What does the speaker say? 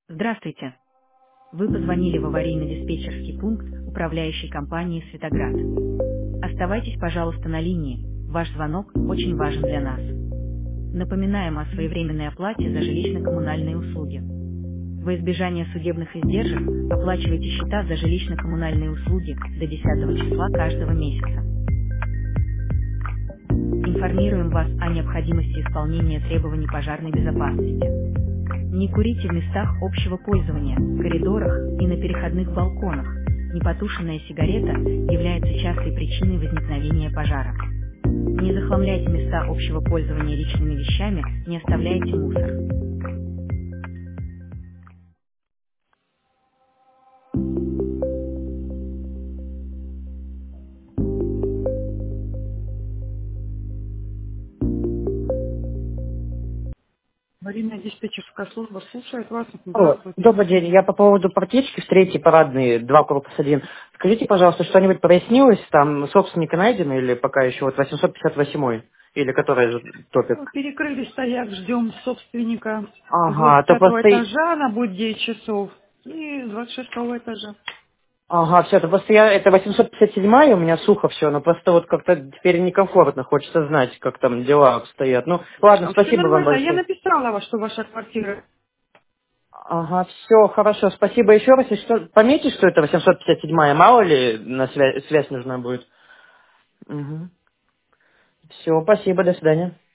Здравствуйте. Вы позвонили в аварийно-диспетчерский пункт управляющей компании «Светоград». Оставайтесь, пожалуйста, на линии. Ваш звонок очень важен для нас. Напоминаем о своевременной оплате за жилищно-коммунальные услуги. Во избежание судебных издержек оплачивайте счета за жилищно-коммунальные услуги до 10 числа каждого месяца. Информируем вас о необходимости исполнения требований пожарной безопасности. Не курите в местах общего пользования, коридорах и на переходных балконах. Непотушенная сигарета является частой причиной возникновения пожара. Не захламляйте места общего пользования личными вещами, не оставляйте мусор. Аварийная диспетчерская служба слушает вас. Алло, Здравствуйте. добрый день. Я по поводу протечки в третьей парадной, 2 корпус 1. Скажите, пожалуйста, что-нибудь прояснилось? Там собственника найдено или пока еще вот 858 или которая же топит? Перекрыли стояк, ждем собственника с Ага, то 25 просто... этажа, она будет 9 часов, и с 26 этажа. Ага, все, то просто я... Это 857 у меня сухо все, но просто вот как-то теперь некомфортно. Хочется знать, как там дела обстоят. Ну, ладно, Все спасибо вам нормально, я большое. написала, что ваша квартира. Ага, все, хорошо, спасибо еще раз. И что, пометьте, что это 857, мало ли на связь нужна будет. Угу. Все, спасибо, до свидания.